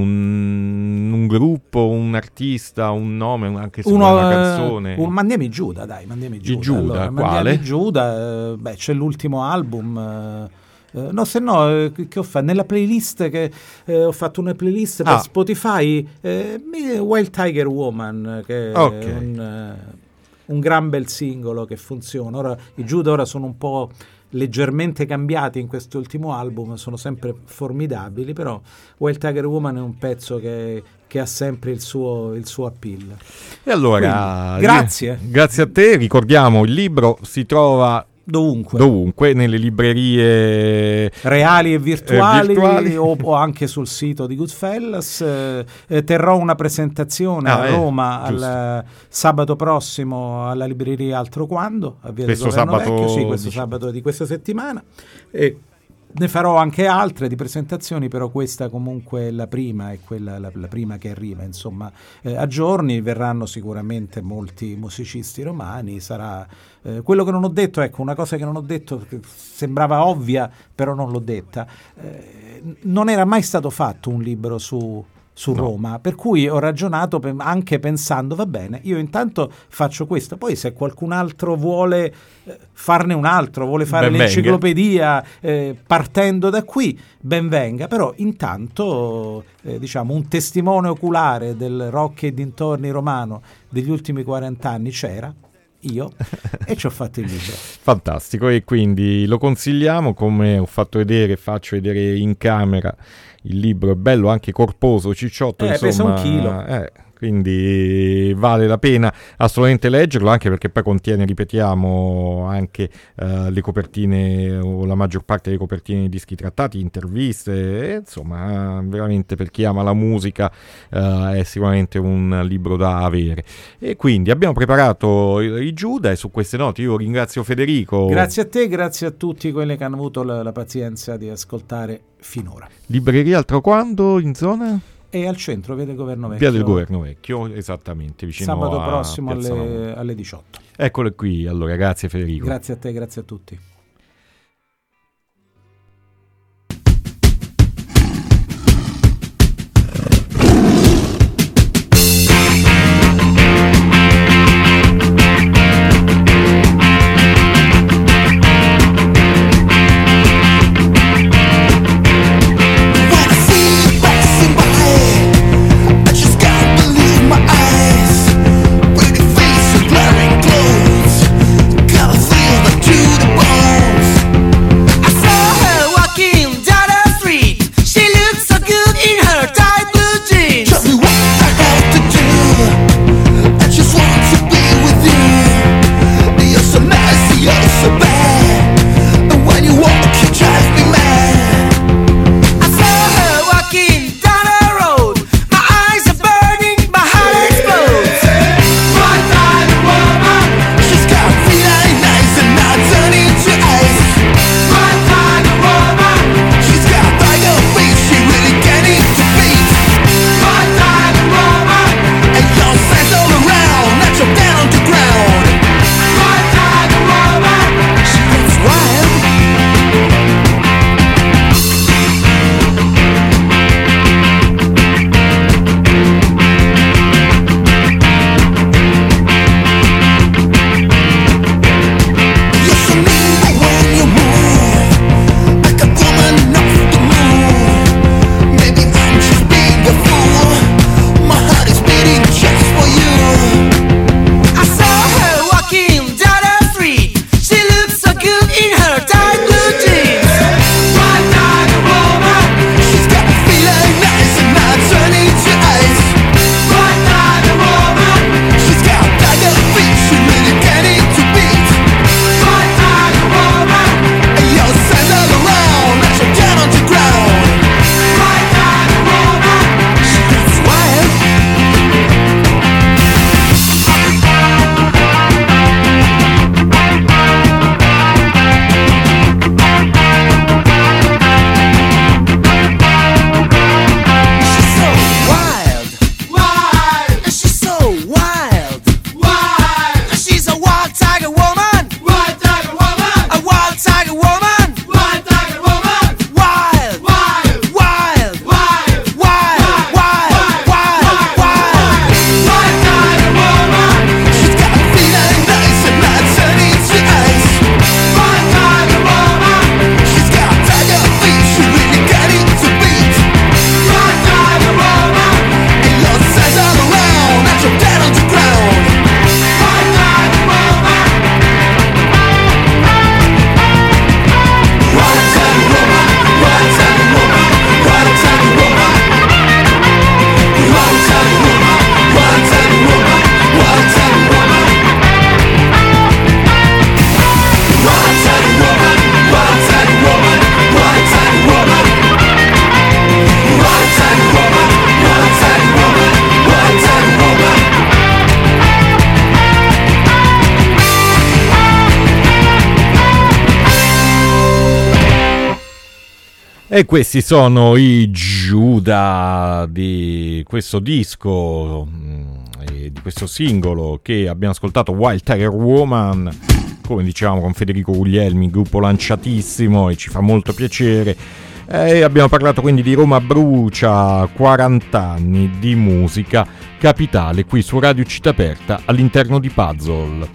un, un gruppo, un artista, un nome, anche se Uno, una canzone. Un Mandiami Giuda, dai, Mandiami Giuda. Di Giuda, allora, quale? Mandiami Giuda, eh, beh, c'è l'ultimo album. Eh, Uh, no, se no, eh, che ho fatto? Nella playlist che eh, ho fatto una playlist per ah. Spotify, eh, Wild Tiger Woman, che okay. è un, uh, un gran bel singolo che funziona. Ora i Giuda ora sono un po' leggermente cambiati in quest'ultimo album, sono sempre formidabili, però Wild Tiger Woman è un pezzo che, che ha sempre il suo, il suo appeal. E allora, quindi, grazie. Grazie a te, ricordiamo il libro si trova Dovunque. Dovunque, nelle librerie reali e virtuali, eh, virtuali. O, o anche sul sito di Goodfellas. Eh, terrò una presentazione ah, a Roma eh, al, sabato prossimo alla libreria Altro Quando, a Via questo del Governo sabato Vecchio, sì, questo diciamo. sabato di questa settimana. E ne farò anche altre di presentazioni, però questa comunque è la prima, è quella la, la prima che arriva, insomma, eh, a giorni verranno sicuramente molti musicisti romani, sarà eh, quello che non ho detto, ecco, una cosa che non ho detto, che sembrava ovvia, però non l'ho detta, eh, non era mai stato fatto un libro su su no. Roma, per cui ho ragionato pe- anche pensando, va bene, io intanto faccio questo, poi se qualcun altro vuole eh, farne un altro, vuole fare ben l'enciclopedia eh, partendo da qui, ben venga, però intanto eh, diciamo un testimone oculare del rock e dintorni romano degli ultimi quaranta anni c'era, io, e ci ho fatto il libro. Fantastico, e quindi lo consigliamo, come ho fatto vedere, faccio vedere in camera. Il libro è bello, anche corposo, cicciotto, eh, insomma, pesa un chilo. Eh, quindi vale la pena assolutamente leggerlo, anche perché poi contiene, ripetiamo, anche uh, le copertine o la maggior parte delle copertine di dischi trattati, interviste, e, insomma, veramente per chi ama la musica uh, è sicuramente un libro da avere. E quindi abbiamo preparato i, i Giuda, e su queste note io ringrazio Federico. Grazie a te, grazie a tutti quelli che hanno avuto la, la pazienza di ascoltare finora. Libreria Altro Quando in zona? E al centro, via del Governo Vecchio. Via del Governo Vecchio, esattamente, vicino sabato a prossimo alle, alle diciotto. Eccolo qui, allora, grazie Federico. Grazie a te, grazie a tutti. To the bone. E questi sono i Giuda di questo disco, di questo singolo che abbiamo ascoltato, Wild Tiger Woman, come dicevamo con Federico Guglielmi, gruppo lanciatissimo e ci fa molto piacere. E abbiamo parlato quindi di Roma Brucia, quaranta anni di musica capitale qui su Radio Città Aperta all'interno di Puzzle.